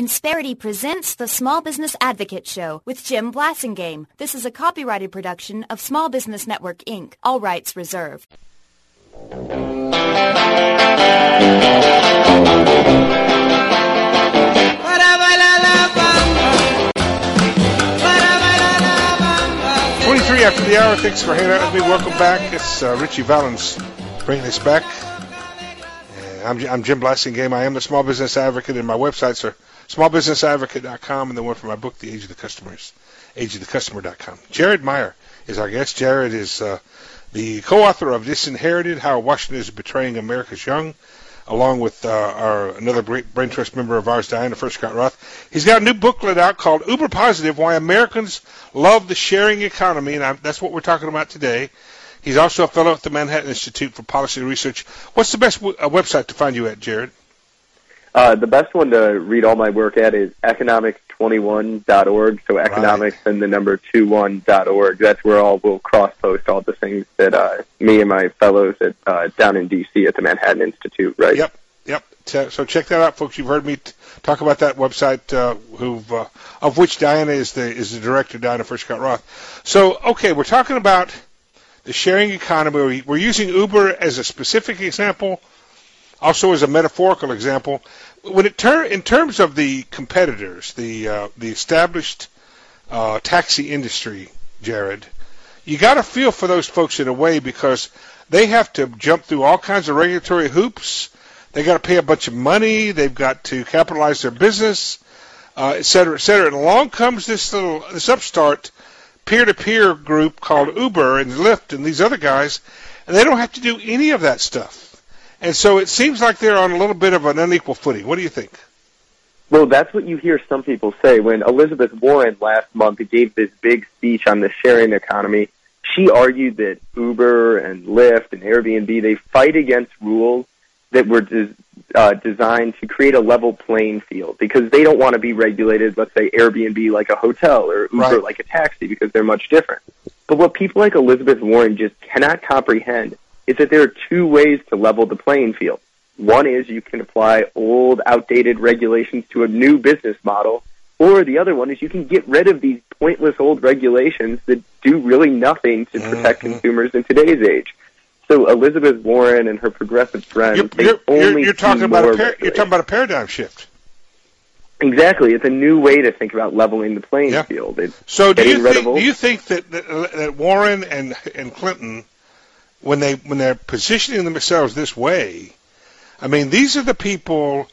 Insperity presents the Small Business Advocate Show with Jim Blasingame. This is a copyrighted production of Small Business Network, Inc. All rights reserved. After the hour, thanks for hanging out with me. Welcome back. It's Richie Valens bringing us back. I'm Jim Blasingame. I am the Small Business Advocate, and my websites are smallbusinessadvocate.com, and the one for my book, The Age of the Customer, is ageofthecustomer.com. Jared Meyer is our guest. Jared is the co-author of Disinherited: How Washington is Betraying America's Young, along with another great Brain Trust member of ours, Diana Furst-Scott Roth. He's got a new booklet out called Uber Positive: Why Americans Love the Sharing Economy, and that's what we're talking about today. He's also a fellow at the Manhattan Institute for Policy Research. What's the best website to find you at, Jared? The best one to read all my work at is economics21.org, so economics and the number 21.org. That's where we'll cross-post all the things that me and my fellows at down in D.C. at the Manhattan Institute, right? Yep. So check that out, folks. You've heard me talk about that website, of which Diana is the director, Diana Furst-Scott Roth. So, okay, we're talking about the sharing economy. We're using Uber as a specific example, also as a metaphorical example. When in terms of the competitors, the established taxi industry, Jared, you got to feel for those folks in a way, because they have to jump through all kinds of regulatory hoops. They got to pay a bunch of money. They've got to capitalize their business, et cetera, et cetera. And along comes this upstart peer-to-peer group called Uber and Lyft and these other guys, and they don't have to do any of that stuff. And so it seems like they're on a little bit of an unequal footing. What do you think? Well, that's what you hear some people say. When Elizabeth Warren last month gave this big speech on the sharing economy, she argued that Uber and Lyft and Airbnb, they fight against rules that were designed to create a level playing field, because they don't want to be regulated, let's say Airbnb like a hotel or Uber like a taxi, because they're much different. But what people like Elizabeth Warren just cannot comprehend is that there are two ways to level the playing field. One is you can apply old, outdated regulations to a new business model, or the other one is you can get rid of these pointless old regulations that do really nothing to protect consumers in today's age. So Elizabeth Warren and her progressive friends, you're talking about a paradigm shift. Exactly, it's a new way to think about leveling the playing field. So do you think that Warren and Clinton, when they're positioning themselves this way, I mean, these are the people,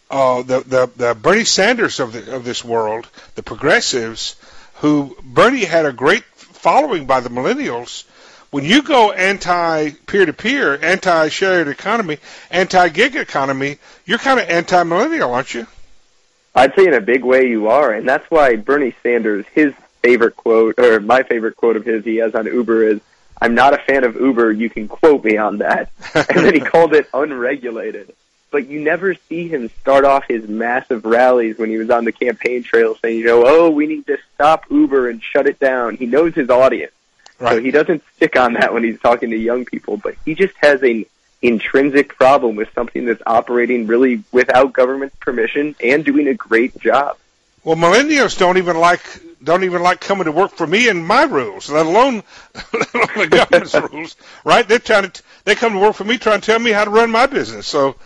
the Bernie Sanders of this world, the progressives, who Bernie had a great following by the millennials. When you go anti-peer-to-peer, anti-shared economy, anti-gig economy, you're kind of anti-millennial, aren't you? I'd say in a big way you are, and that's why Bernie Sanders, his favorite quote, or my favorite quote of his he has on Uber is, "I'm not a fan of Uber, you can quote me on that." And then he called it unregulated. But you never see him start off his massive rallies when he was on the campaign trail saying, we need to stop Uber and shut it down. He knows his audience. Right. So he doesn't stick on that when he's talking to young people, but he just has an intrinsic problem with something that's operating really without government permission and doing a great job. Well, millennials don't even like coming to work for me and my rules, let alone the government's rules. Right? They come to work for me trying to tell me how to run my business. So,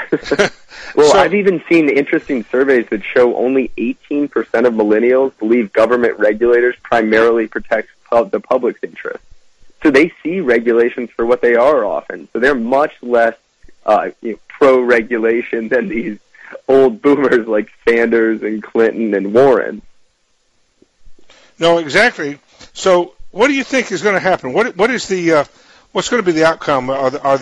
I've even seen interesting surveys that show only 18% of millennials believe government regulators primarily protect the public's interest. So they see regulations for what they are often. So they're much less pro-regulation than these old boomers like Sanders and Clinton and Warren. No, exactly. So what do you think is going to happen? What is the what's going to be the outcome?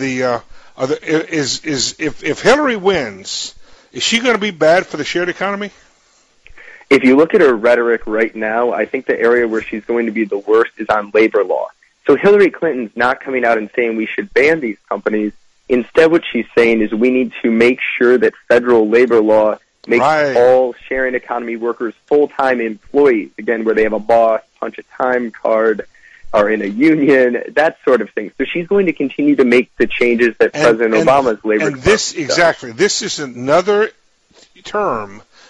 If Hillary wins, is she going to be bad for the shared economy? If you look at her rhetoric right now, I think the area where she's going to be the worst is on labor law. So Hillary Clinton's not coming out and saying we should ban these companies. Instead, what she's saying is we need to make sure that federal labor law makes all sharing economy workers full-time employees, again, where they have a boss, punch a time card, are in a union, that sort of thing. So she's going to continue to make the changes that President Obama's labor. And this is another term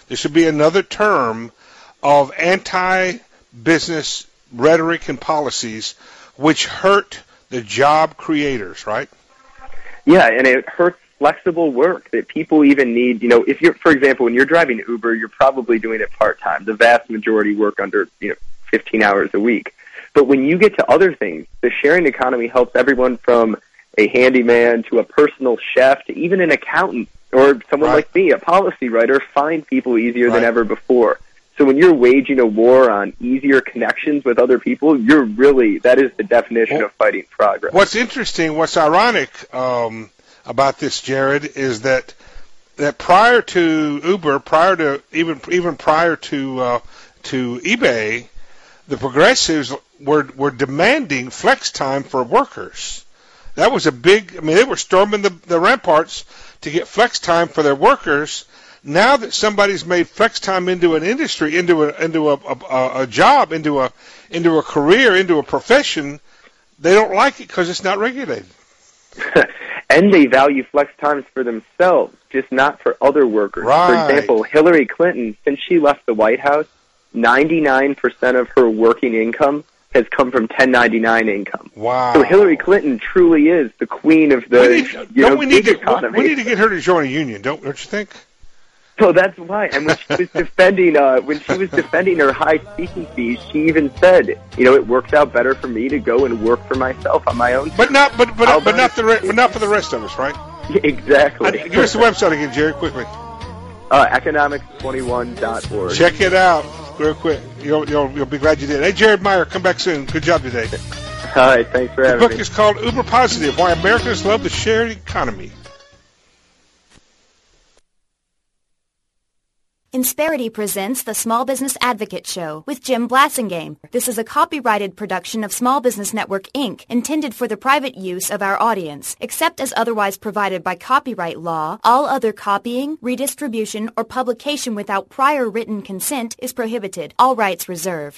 There should be another term of anti-business rhetoric and policies which hurt the job creators, right? Yeah, and it hurts flexible work that people even need. You know, if you're, for example, when you're driving Uber, you're probably doing it part-time. The vast majority work under, 15 hours a week. But when you get to other things, the sharing economy helps everyone from a handyman to a personal chef to even an accountant or someone like me, a policy writer, find people easier than ever before. So when you're waging a war on easier connections with other people, that is the definition of fighting progress. What's interesting, what's ironic about this, Jared, is that prior to Uber, even prior to eBay, the progressives were demanding flex time for workers. That was a big. I mean, they were storming the ramparts to get flex time for their workers. Now that somebody's made flex time into an industry, into a job, into a career, into a profession, they don't like it because it's not regulated. And they value flex times for themselves, just not for other workers. Right. For example, Hillary Clinton, since she left the White House, 99% of her working income has come from 1099 income. Wow. So Hillary Clinton truly is the queen of the gig economy. We need to get her to join a union, don't you think? So that's why. And when she was defending her high speaking fees, she even said, it works out better for me to go and work for myself on my own. But not for the rest of us, right? Exactly. Give us the website again, Jerry, quickly. Economics21.org. Check it out real quick. You'll be glad you did. Hey, Jared Meyer, come back soon. Good job today. All right, thanks for having me. The book is called Uber Positive: Why Americans Love the Shared Economy. Insperity presents the Small Business Advocate Show with Jim Blasingame. This is a copyrighted production of Small Business Network, Inc., intended for the private use of our audience. Except as otherwise provided by copyright law, all other copying, redistribution, or publication without prior written consent is prohibited. All rights reserved.